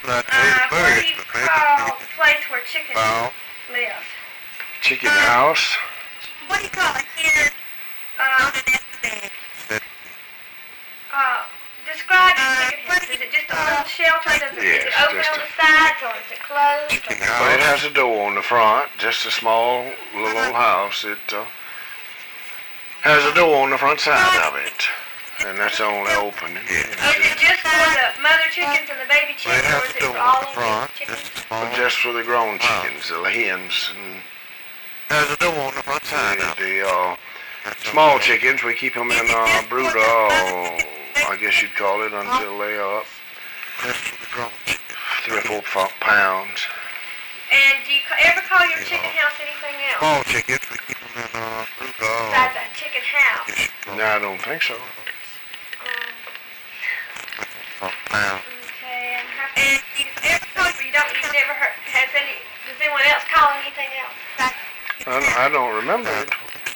What do you call a place where chickens live? Chicken house. What do you call a hen? Describe your chicken house. Is it just a little shelter? Is it open on the sides or is it closed? Well, it has a door on the front, just a small little old house. It has a door on the front side of it, and that's the only opening. Is it just for the mother chickens and the baby chickens, or is it for all of the chickens? Just for the grown chickens, the hens, and There's a door on the front side of it. the small chickens. We keep them in brooder, I guess you'd call it, until they are up That's for the grown chickens. 3 or 4 pounds. And do you ever call your chicken house anything else? Small chickens, we keep them in brooder. Besides a chicken house. No, I don't think so. Pound. Okay. And you ever call, or you've never heard, does anyone else call anything else? I don't remember it.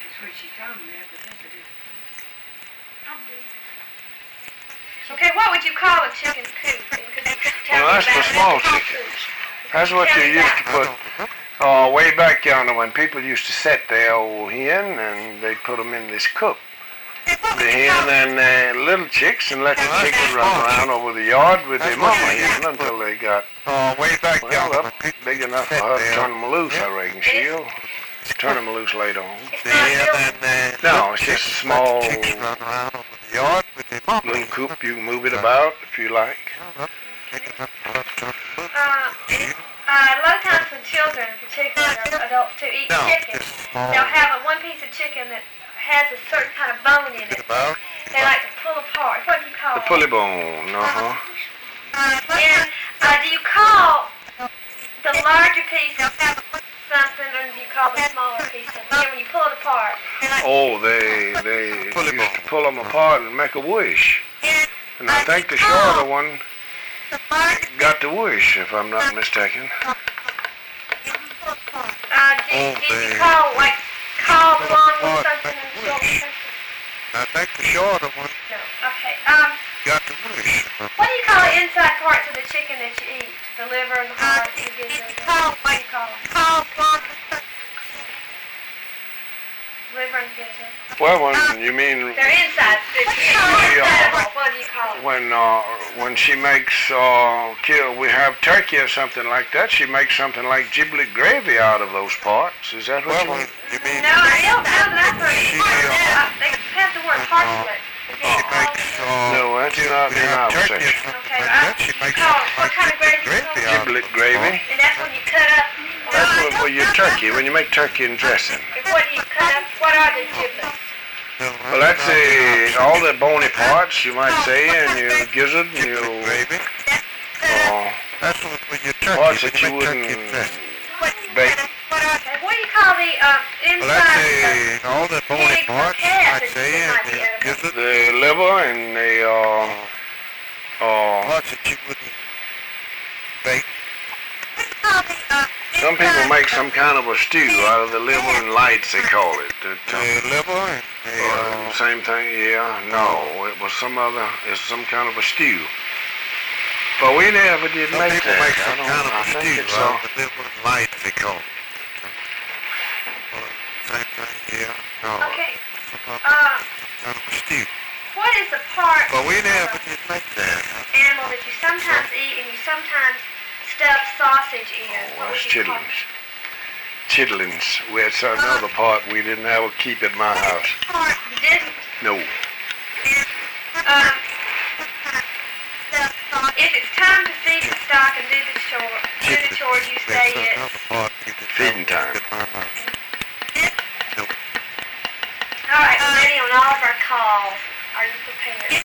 Okay, what would you call a chicken coop? And could you tell Well, me that's for about small it? chickens. That's what you used to put way back yonder when people used to set their old hen, and they put them in this coop. The hen and the little chicks, and let the chickens run around over the yard with their mama hen until they got Way back well up big enough for her to turn them loose. I reckon she'll turn them loose later on. It's not built. No, it's just a small Chickens run around over the yard with their mama. little coop. You can move it about if you like. A lot of times when children, particularly or adults too, eat chicken, they'll have one piece of chicken that has a certain kind of bone in it. They like to pull apart. What do you call The it? pulley bone, And do you call the larger piece something, or do you call the smaller piece something? And when you pull it apart. Oh, they used to pull them apart and make a wish. And I think the shorter one got the wish, if I'm not mistaken. Did you call, like, call the long one something and the short one something? I think the shorter one No. Okay. got the wish. What do you call the inside parts of the chicken that you eat? The liver and the heart, the gizzard. What do you call them? Liver and gizzard. Well, when you mean They're inside. What do you call them? when she makes we have turkey or something like that, she makes something like giblet gravy out of those parts. Is that what you mean? You mean No, I don't know that I've heard. They have the word parchment. she makes No, that's not in our turkey or section. something Okay, like that. She makes something what like kind of gravy? gravy out of it. Giblet gravy. And that's when you cut up. That's for your turkey, when you make turkey and dressing. What do you cut up? What are the giblets? Well, that's all the bony parts, you might say, and your gizzard and your Gravy. That's when your turkey. parts that when you make turkey wouldn't dressing. bake. What do you call the Well, that's inside? all the bony Pig or parts, calf I'd is- say, might be and edible. gizzard. The liver and the Parts that you wouldn't bake. some people make some kind of a stew out of the liver and lights, they call it. The liver and the Same thing, yeah. No, it was it's some kind of a stew. But we never did some make people that. make some kind of I a think stew it's out of the liver and light, they call it. Same thing, yeah. No, Okay. some kind of a stew. What is the part But we of never did make that. an animal that you sometimes eat and you sometimes stuff sausage in? well, What it's would you call chitlins. Chitlins. It's another part we didn't ever keep at my house. it? You didn't. No. If it's time to feed the stock and do the chores, you say That's it's. another part we did Feeding never time. keep at my house. All right, we're ready on all of our calls. Are you prepared?